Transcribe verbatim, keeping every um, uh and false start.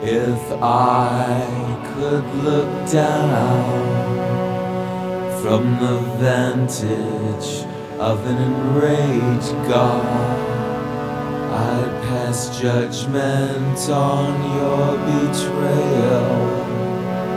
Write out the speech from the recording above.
If I could look down from the vantage of an enraged God, I'd pass judgment on your betrayal